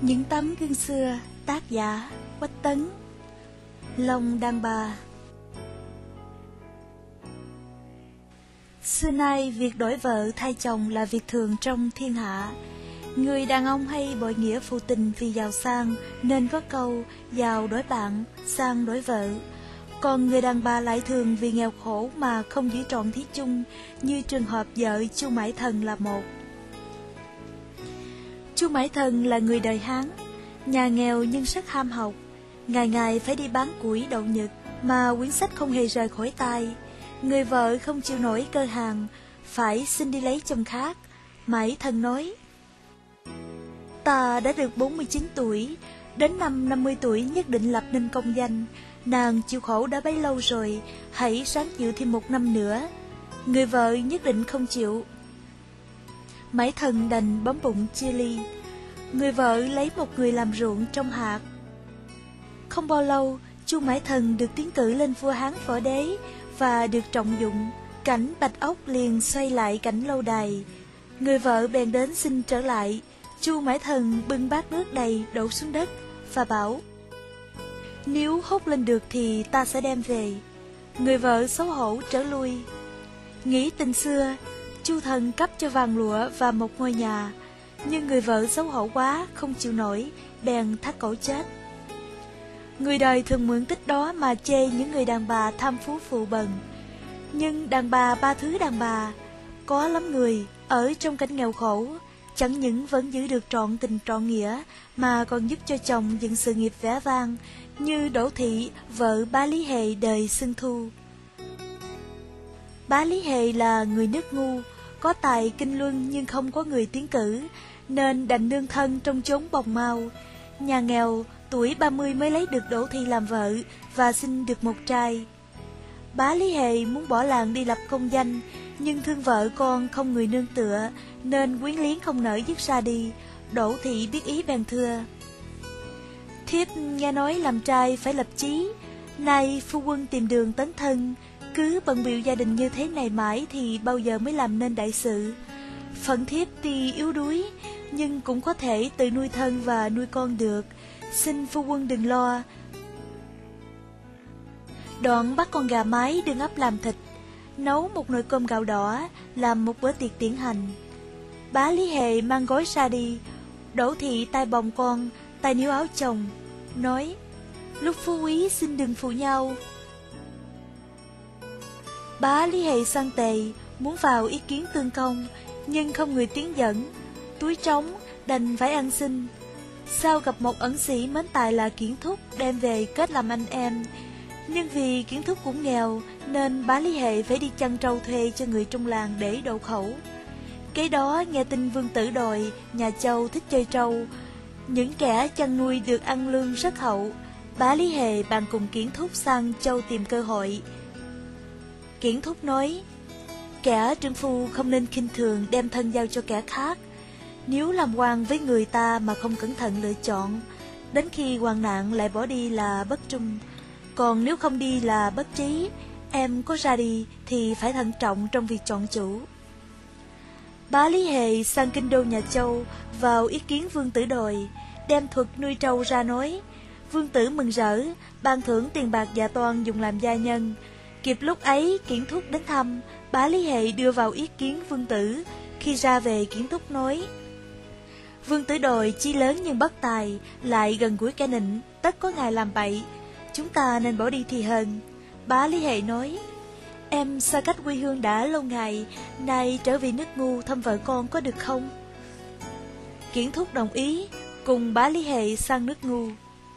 Những tấm gương xưa, tác giả Quách Tấn. Lòng đàn bà. Xưa nay việc đổi vợ thay chồng là việc thường trong thiên hạ. Người đàn ông hay bội nghĩa phụ tình vì giàu sang, nên có câu giàu đổi bạn, sang đổi vợ. Còn người đàn bà lại thường vì nghèo khổ mà không giữ trọn thí chung, như trường hợp vợ Chu Mãi Thần là một. Chu Mãi Thần là người đời Hán, nhà nghèo nhưng rất ham học, ngày ngày phải đi bán củi đậu nhật mà quyển sách không hề rời khỏi tay. Người vợ không chịu nổi cơ hàng, phải xin đi lấy chồng khác. Mãi Thần nói: ta đã được 49 tuổi, đến năm 50 tuổi nhất định lập nên công danh. Nàng chịu khổ đã bấy lâu rồi, hãy ráng chịu thêm 1 năm nữa. Người vợ nhất định không chịu. Mãi Thần đành bấm bụng chia ly. Người vợ lấy một người làm ruộng trong hạt. Không bao lâu, Chu Mãi Thần được tiến cử lên vua Hán Võ Đế và được trọng dụng. Cảnh Bạch Ốc liền xoay lại cảnh lâu đài. Người vợ bèn đến xin trở lại. Chu Mãi Thần bưng bát nước đầy đổ xuống đất và bảo: nếu hút lên được thì ta sẽ đem về. Người vợ xấu hổ trở lui. Nghĩ tình xưa, Chu Thần cấp cho vàng lụa và một ngôi nhà, nhưng người vợ xấu hổ quá không chịu nổi, bèn thắt cổ chết. Người đời thường mượn tích đó mà chê những người đàn bà tham phú phụ bần. Nhưng đàn bà ba thứ đàn bà, có lắm người ở trong cảnh nghèo khổ, chẳng những vẫn giữ được trọn tình trọn nghĩa mà còn giúp cho chồng dựng sự nghiệp vẻ vang, như Đỗ Thị, vợ Bá Lý Hề đời Xuân Thu. Bá Lý Hề là người nước ngu, có tài kinh luân nhưng không có người tiến cử, nên đành nương thân trong chốn bồng mau. Nhà nghèo, tuổi 30 mới lấy được Đỗ Thị làm vợ và sinh được một trai. Bá Lý Hề muốn bỏ làng đi lập công danh, nhưng thương vợ con không người nương tựa, nên quyến liếng không nỡ dứt ra đi. Đỗ Thị biết ý bèn thưa: thiếp nghe nói làm trai phải lập chí, nay phu quân tìm đường tấn thân, cứ bận bịu gia đình như thế này mãi thì bao giờ mới làm nên đại sự. Phận thiếp tuy yếu đuối, nhưng cũng có thể tự nuôi thân và nuôi con được, xin phu quân đừng lo. Đoạn bắt con gà mái đương ấp làm thịt, nấu một nồi cơm gạo đỏ, làm một bữa tiệc tiễn hành. Bá Lý Hề mang gói ra đi. Đỗ Thị tay bồng con, tay níu áo chồng, nói: lúc phú quý xin đừng phụ nhau. Bá Lý Hề sang tề, muốn vào ý kiến tương công, nhưng không người tiến dẫn. Túi trống, đành phải ăn xin. Sau gặp một ẩn sĩ mến tài là Kiển Thúc, đem về kết làm anh em. Nhưng vì Kiển Thúc cũng nghèo, nên Bá Lý Hề phải đi chăn trâu thuê cho người trong làng để độ khẩu. Kế đó nghe tin vương tử đòi nhà Châu thích chơi trâu, những kẻ chăn nuôi được ăn lương rất hậu. Bá Lý Hề bàn cùng Kiển Thúc sang Châu tìm cơ hội. Kiển Thúc nói: kẻ trượng phu không nên khinh thường đem thân giao cho kẻ khác. Nếu làm quan với người ta mà không cẩn thận lựa chọn, đến khi hoạn nạn lại bỏ đi là bất trung. Còn nếu không đi là bất trí. Em có ra đi thì phải thận trọng trong việc chọn chủ. Bá Lý Hề sang kinh đô nhà Châu, vào ý kiến vương tử đòi, đem thuật nuôi trâu ra nói. Vương tử mừng rỡ, ban thưởng tiền bạc dạ toan dùng làm gia nhân. Kịp lúc ấy Kiển Thúc đến thăm, Bá Lý Hề đưa vào ý kiến vương tử. Khi ra về, Kiển Thúc nói: vương tử đòi chí lớn nhưng bất tài, lại gần gũi kẻ nịnh, tất có ngài làm bậy, chúng ta nên bỏ đi thì hơn. Bá Lý Hề nói: em xa cách quê hương đã lâu ngày, nay trở về nước ngu thăm vợ con có được không? Kiển Thúc đồng ý, cùng Bá Lý Hề sang nước ngu.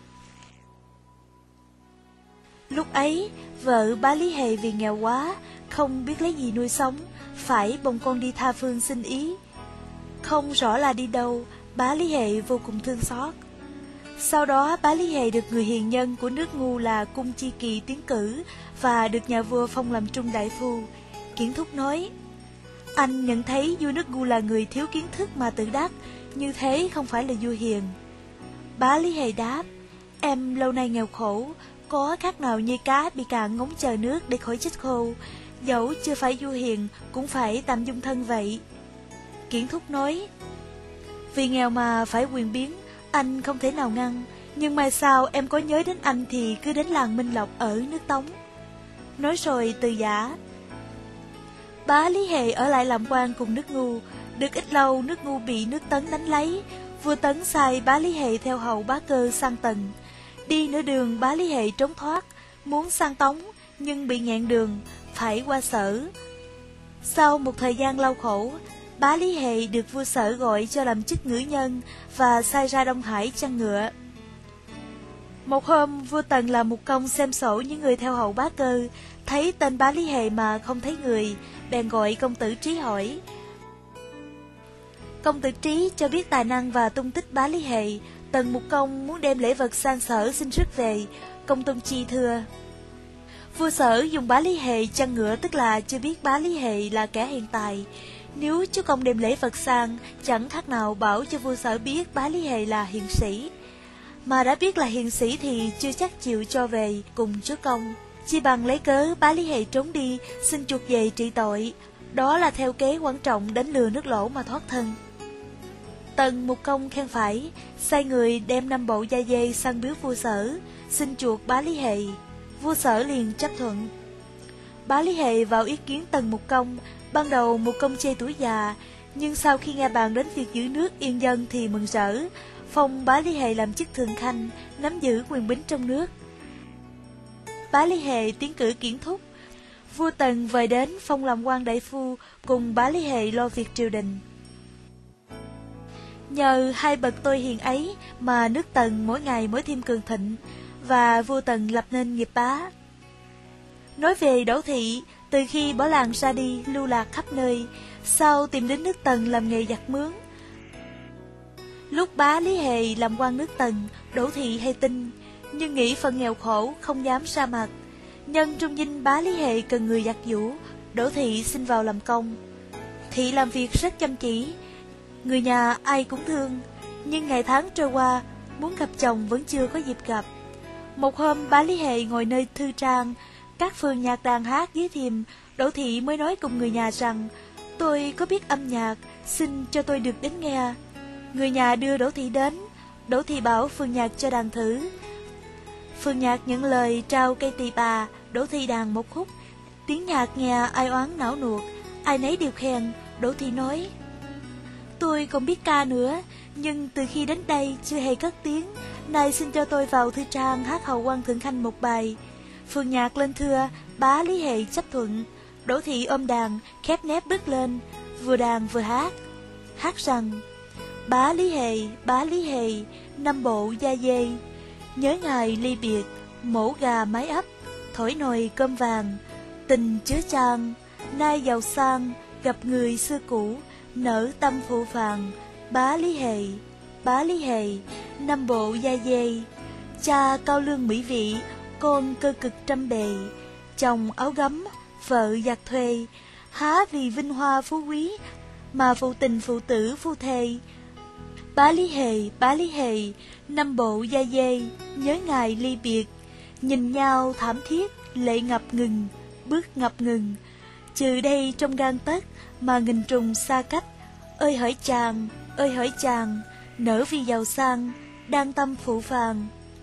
Lúc ấy, vợ Bá Lý Hề vì nghèo quá, không biết lấy gì nuôi sống, phải bồng con đi tha phương xin ý. Không rõ là đi đâu, Bá Lý Hề vô cùng thương xót. Sau đó Bá Lý Hề được người hiền nhân của nước ngu là Cung Chi Kỳ tiến cử và được nhà vua phong làm trung đại phu. Kiển Thúc nói: anh nhận thấy vua nước ngu là người thiếu kiến thức mà tự đắc, như thế không phải là vua hiền. Bá Lý Hề đáp: em lâu nay nghèo khổ, có khác nào như cá bị cạn ngóng chờ nước để khỏi chết khô, dẫu chưa phải vua hiền cũng phải tạm dung thân vậy. Kiển Thúc nói: vì nghèo mà phải quyền biến, anh không thể nào ngăn, nhưng mai sau em có nhớ đến anh thì cứ đến làng Minh Lộc ở nước Tống. Nói rồi từ giã. Bá Lý Hề ở lại làm quan cùng nước Ngu. Được ít lâu, nước Ngu bị nước Tấn đánh lấy. Vua Tấn sai Bá Lý Hề theo hầu Bá Cơ sang Tần. Đi nửa đường, Bá Lý Hề trốn thoát, muốn sang Tống nhưng bị nghẹn đường, phải qua Sở. Sau một thời gian đau khổ, Bá Lý Hề được vua Sở gọi cho làm chức ngữ nhân và sai ra Đông Hải chăn ngựa. Một hôm, vua Tần làm một công xem sổ những người theo hầu Bá Cơ, thấy tên Bá Lý Hề mà không thấy người, bèn gọi công tử Trí hỏi. Công tử Trí cho biết tài năng và tung tích Bá Lý Hề. Tần Mục Công muốn đem lễ vật sang Sở xin rước về. Công tôn chi thưa. Vua Sở dùng Bá Lý Hề chăn ngựa, tức là chưa biết Bá Lý Hề là kẻ hiện tài. Nếu chúa công đem lễ vật sang, chẳng khác nào bảo cho vua Sở biết Bá Lý Hề là hiền sĩ. Mà đã biết là hiền sĩ thì chưa chắc chịu cho về cùng chúa công. Chỉ bằng lấy cớ Bá Lý Hề trốn đi, xin chuộc về trị tội. Đó là theo kế quan trọng đánh lừa nước Lỗ mà thoát thân. Tần Mục Công khen phải, sai người đem 5 bộ da dê sang biếu vua Sở, xin chuộc Bá Lý Hề. Vua Sở liền chấp thuận. Bá Lý Hề vào ý kiến Tần Mục Công. Ban đầu Mục Công chê tuổi già, nhưng sau khi nghe bàn đến việc giữ nước yên dân thì mừng rỡ, phong Bá Lý Hề làm chức thường khanh, nắm giữ quyền bính trong nước. Bá Lý Hề tiến cử Kiển Thúc. Vua Tần vời đến phong làm quan đại phu, cùng Bá Lý Hề lo việc triều đình. Nhờ hai bậc tôi hiền ấy mà nước Tần mỗi ngày mỗi thêm cường thịnh, và vua Tần lập nên nghiệp bá. Nói về Đỗ Thị, từ khi bỏ làng ra đi lưu lạc khắp nơi, sau tìm đến nước Tần làm nghề giặt mướn. Lúc Bá Lý Hề làm quan nước Tần, Đỗ Thị hay tin, nhưng nghĩ phần nghèo khổ không dám ra mặt. Nhân trong dinh Bá Lý Hề cần người giặt giũ, Đỗ Thị xin vào làm công. Thị làm việc rất chăm chỉ, người nhà ai cũng thương, nhưng ngày tháng trôi qua, muốn gặp chồng vẫn chưa có dịp gặp. Một hôm Bá Lý Hề ngồi nơi thư trang, các phương nhạc đàn hát dưới thềm, Đỗ Thị mới nói cùng người nhà rằng, tôi có biết âm nhạc, xin cho tôi được đến nghe. Người nhà đưa Đỗ Thị đến, Đỗ Thị bảo phương nhạc cho đàn thử. Phương nhạc nhận lời trao cây tỳ bà, Đỗ Thị đàn một khúc. Tiếng nhạc nghe ai oán não nuột, ai nấy đều khen. Đỗ Thị nói, tôi còn biết ca nữa, nhưng từ khi đến đây chưa hề cất tiếng. Nay xin cho tôi vào thư trang hát hầu quan thượng khanh một bài. Phương nhạc lên thưa, Bá Lý Hề chấp thuận. Đỗ Thị ôm đàn, khép nép bước lên, vừa đàn vừa hát. Hát rằng, Bá Lý Hề, 5 bộ da dê. Nhớ ngày ly biệt, mổ gà mái ấp, thổi nồi cơm vàng. Tình chứa chan, nay giàu sang, gặp người xưa cũ, nở tâm phụ phàng. Bá Lý Hề, 5 bộ da dê. Cha cao lương mỹ vị, con cơ cực trăm bề. Chồng áo gấm, vợ giặt thuê, há vì vinh hoa phú quý, mà phụ tình phụ tử phu thê. Bá Lý Hề, 5 bộ da dê. Nhớ ngày ly biệt, nhìn nhau thảm thiết, lệ ngập ngừng, bước ngập ngừng. Trừ đây trong gan tấc, mà nghìn trùng xa cách. Ơi hỡi chàng, nở vì giàu sang, đang tâm phụ phàng.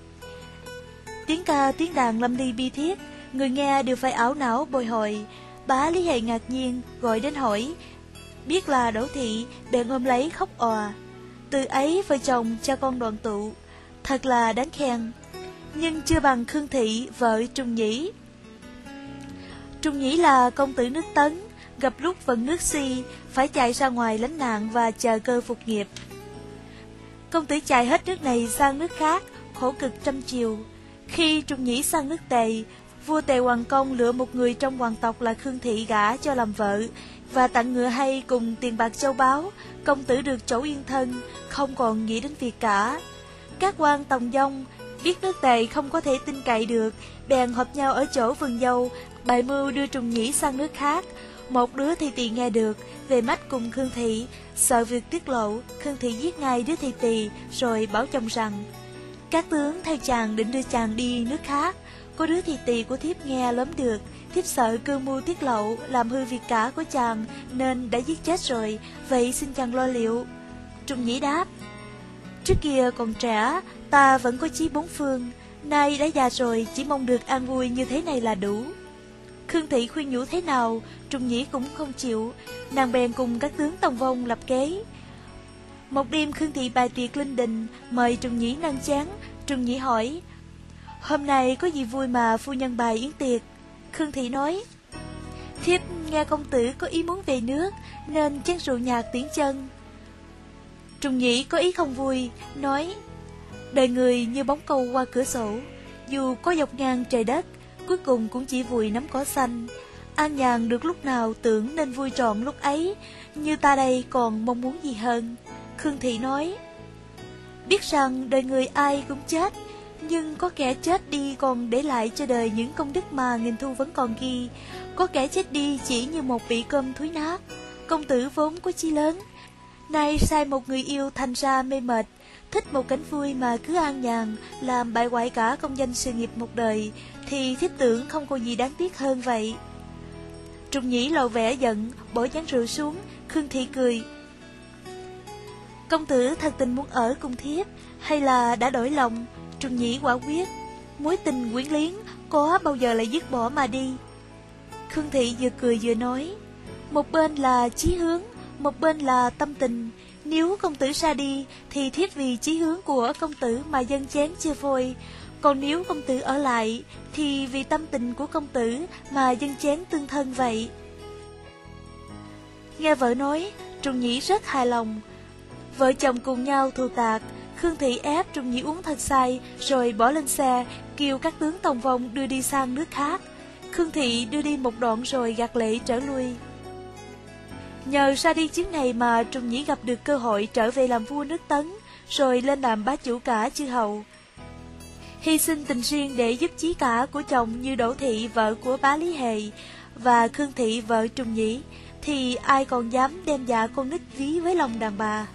Tiếng ca tiếng đàn lâm ly bi thiết, người nghe đều phải ảo não bồi hồi. Bá Lý Hề ngạc nhiên gọi đến hỏi, biết là Đỗ Thị, bèn ôm lấy khóc òa. Từ ấy vợ chồng cha con đoàn tụ, thật là đáng khen. Nhưng chưa bằng Khương Thị vợ Trùng Nhĩ. Trùng Nhĩ là công tử nước Tấn, gặp lúc vận nước suy, phải chạy ra ngoài lánh nạn và chờ cơ phục nghiệp. Công tử chạy hết nước này sang nước khác, khổ cực trăm chiều. Khi Trùng Nhĩ sang nước Tề, vua Tề Hoàng Công lựa một người trong hoàng tộc là Khương Thị gả cho làm vợ, và tặng ngựa hay cùng tiền bạc châu báu. Công tử được chỗ yên thân, không còn nghĩ đến việc cả. Các quan tòng dong biết nước Tề không có thể tin cậy được, bèn họp nhau ở chỗ vườn dâu, bày mưu đưa Trùng Nhĩ sang nước khác. Một đứa thì tỳ nghe được, về mắt cùng Khương Thị, sợ việc tiết lộ, Khương Thị giết ngay đứa thì tỳ, rồi bảo chồng rằng, các tướng theo chàng định đưa chàng đi nước khác. Có đứa thì tỳ của thiếp nghe lắm được, thiếp sợ cư mưu tiết lộ, làm hư việc cả của chàng, nên đã giết chết rồi, vậy xin chàng lo liệu. Trùng Nhĩ đáp, Trước kia còn trẻ, ta vẫn có chí bốn phương, nay đã già rồi, chỉ mong được an vui như thế này là đủ. Khương Thị khuyên nhủ thế nào, Trùng Nhĩ cũng không chịu, nàng bèn cùng các tướng Tòng Vong lập kế. Một đêm Khương Thị bài tiệc linh đình, mời Trùng Nhĩ nâng chén. Trùng Nhĩ hỏi, hôm nay có gì vui mà phu nhân bài yến tiệc? Khương Thị nói, thiếp nghe công tử có ý muốn về nước, nên chén rượu nhạt tiễn chân. Trùng Nhĩ có ý không vui, nói, đời người như bóng câu qua cửa sổ, dù có dọc ngang trời đất, cuối cùng cũng chỉ vùi nắm cỏ xanh. An nhàn được lúc nào tưởng nên vui trọn lúc ấy, như ta đây còn mong muốn gì hơn. Khương Thị nói, biết rằng đời người ai cũng chết, nhưng có kẻ chết đi còn để lại cho đời những công đức mà nghìn thu vẫn còn ghi. Có kẻ chết đi chỉ như một vị cơm thúi nát. Công tử vốn có chí lớn, nay sai một người yêu thành ra mê mệt, thích một cảnh vui mà cứ an nhàn, làm bại hoại cả công danh sự nghiệp một đời, thì thiếp tưởng không có gì đáng tiếc hơn vậy. Trùng Nhĩ lộ vẻ giận, bỏ chén rượu xuống. Khương Thị cười, công tử thật tình muốn ở cùng thiếp, hay là đã đổi lòng? Trùng Nhĩ quả quyết, mối tình quyến liếng có bao giờ lại dứt bỏ mà đi. Khương Thị vừa cười vừa nói, một bên là chí hướng, một bên là tâm tình. Nếu công tử ra đi, thì thiếp vì chí hướng của công tử mà dâng chén chia phôi. Còn nếu công tử ở lại, thì vì tâm tình của công tử mà dâng chén tương thân vậy. Nghe vợ nói, Trùng Nhĩ rất hài lòng. Vợ chồng cùng nhau thù tạc. Khương Thị ép Trùng Nhĩ uống thật say, rồi bỏ lên xe, kêu các tướng Tòng Vong đưa đi sang nước khác. Khương Thị đưa đi một đoạn rồi gạt lệ trở lui. Nhờ ra đi chuyến này mà Trùng Nhĩ gặp được cơ hội trở về làm vua nước Tấn, rồi lên làm bá chủ cả chư hầu. Hy sinh tình riêng để giúp chí cả của chồng như Đỗ Thị vợ của bá Lý Hề và Khương Thị vợ Trùng Nhĩ, thì ai còn dám đem dạ con nít ví với lòng đàn bà.